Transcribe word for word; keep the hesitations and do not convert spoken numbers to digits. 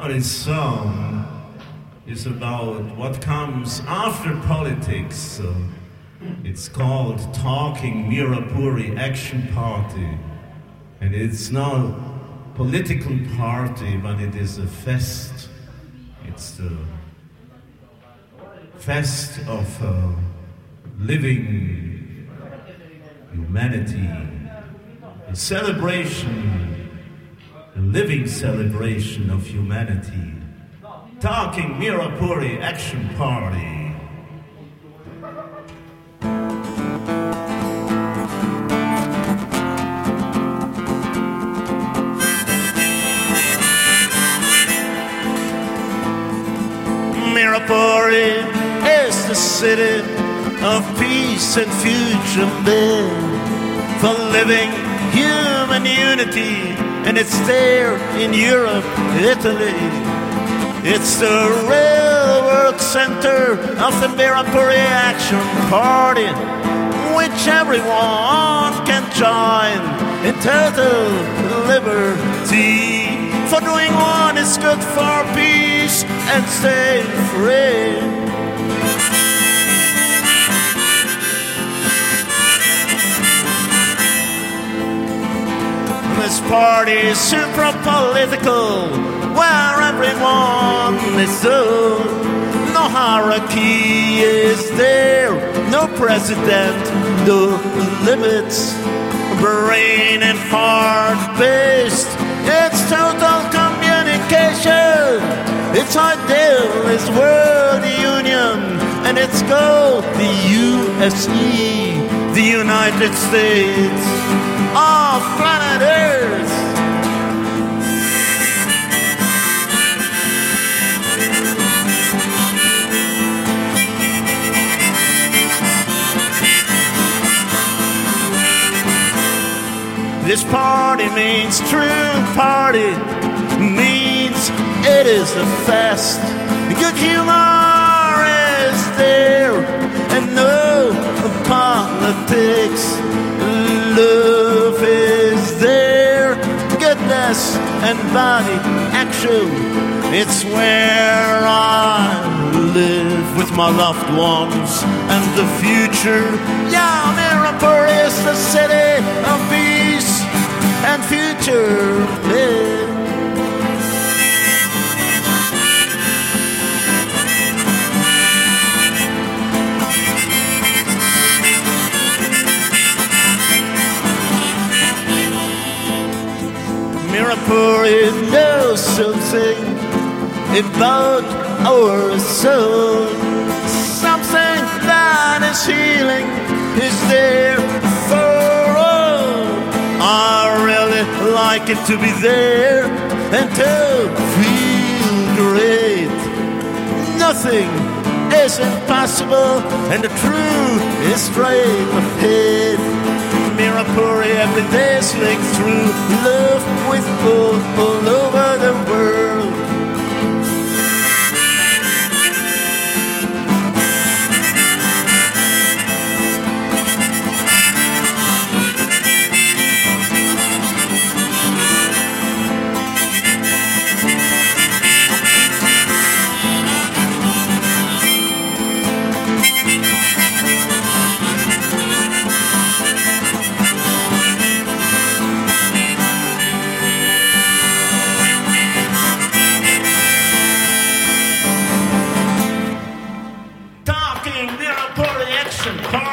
This song is about what comes after politics. Uh, it's called Talking Mirapuri Action Party. And it's not a political party, but it is a fest. It's the fest of uh, living humanity. A celebration, a living celebration of humanity. Talking Mirapuri Action Party. Mirapuri is the city of peace and future built for living human unity, and it's there in Europe, Italy. It's the real world center of the Mirapuri Action Party, which everyone can join in total liberty. For doing what is good for peace and stay free. This party is super political, where everyone is so. No hierarchy is there, no president, no limits. Brain and heart based, it's total communication. Its ideal is world union, and its goal the U S E, the United States of planet Earth. This party means true party, means it is a fest. Good humor is there, and no politics. Love is there, goodness and body action. It's where I live with my loved ones and the future. Yeah, Mirapuri is the city of peace and future. Yeah. Mirapuri knows something about our soul. Something that is healing is there for all. I really like it to be there and to feel great. Nothing is impossible, and the truth is straight ahead. Mirapuri every day slick through love with all, all over the world. Mirapuri Action Party.